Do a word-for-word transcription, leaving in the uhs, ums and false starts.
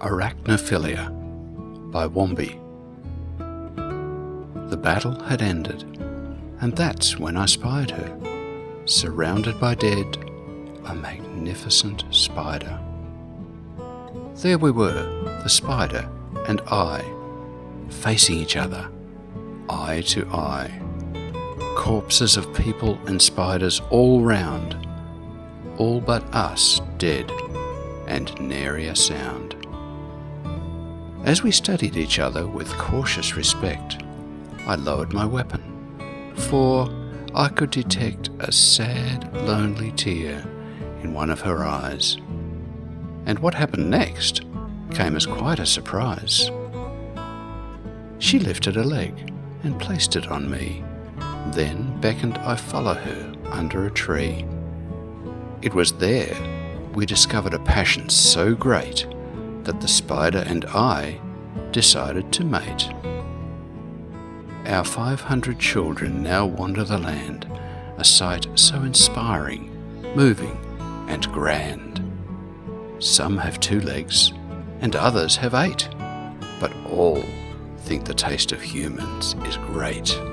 Arachnophilia by Wombi. The battle had ended, and that's when I spied her, surrounded by dead, a magnificent spider. There we were, the spider and I, facing each other, eye to eye. Corpses of people and spiders all round, all but us dead and nary a sound. As we studied each other with cautious respect, I lowered my weapon, for I could detect a sad, lonely tear in one of her eyes. And what happened next came as quite a surprise. She lifted a leg and placed it on me, then beckoned I follow her under a tree. It was there we discovered a passion so great that the spider and I decided to mate. Our five hundred children now wander the land, a sight so inspiring, moving, and grand. Some have two legs, and others have eight, but all think the taste of humans is great.